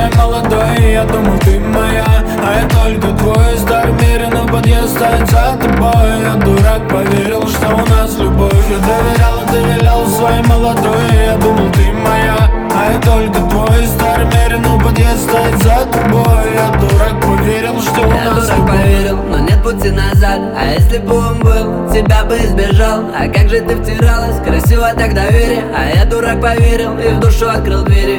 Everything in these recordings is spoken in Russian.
свой молодой, я думал, ты моя, а я только твой. Старый мир, но подъезд стоит за тобой. Я дурак, поверил, что у нас любовь. Я доверял, ты вилял своей молодой. Я думал, ты моя, а я только твой. Старый мир, но подъезд стоит за тобой. Я дурак, поверил, что у нас любовь. Поверил, но нет пути назад. А если бы он был, тебя бы избежал. А как же ты втиралась, красиво так доверие. А я дурак поверил и в душу открыл двери.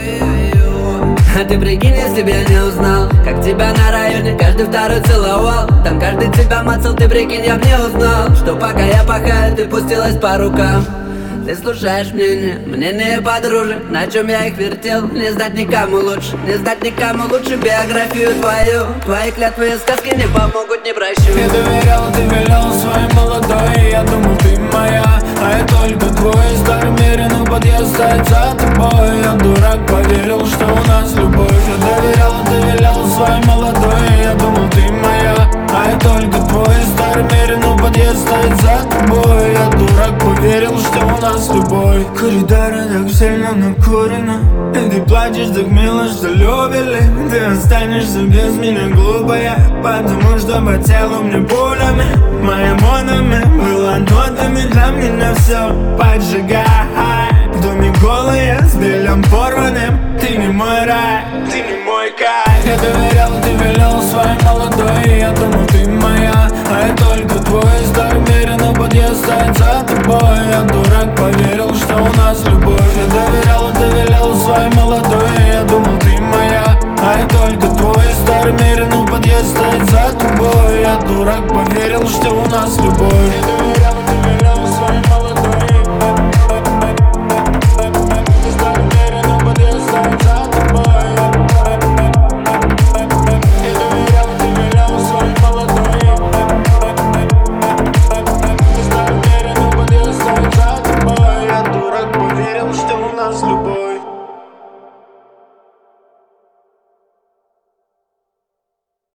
А ты прикинь, если б я не узнал, как тебя на районе каждый второй целовал. Там каждый тебя мацал, ты прикинь, я б не узнал, что пока я пахаю, ты пустилась по рукам. Ты слушаешь мнение подружек, на чем я их вертел. Не знать никому лучше, не знать никому лучше биографию твою. Твои клятвы и сказки не помогут, не прощу. Я доверял, ты вилял своей молодой. Я думал, ты моя, а я только твой. Старый мир, но подъезд стоит за тобой. Я дурак, поверил, что у нас любовь. Я доверял, ты вилял своей молодой. Я думал, ты моя, а я только твой. Старый мир, но подъезд стоит за тобой. Я дурак, поверил, что у нас любовь. Коридоры так сильно накурено, и ты плачешь так мило, что любили. Ты останешься без меня глупая, потому что по телу мне пулями. Моими монами было нотами, для меня все поджигай. В доме голые, с бельем порванным. Ты не мой рай, ты не мой кайф. Я доверял, ты вилял своей молодой. Я думал, ты моя, а я только твой. Старый мир, но подъезд стоит за тобой. Я дурак, поверил, что у нас любовь. Я доверял, ты вилял своей молодой. Я думал, ты моя, а я только твой. Старый мир, но подъезд стоит за тобой. Я дурак, поверил, что у нас любовь.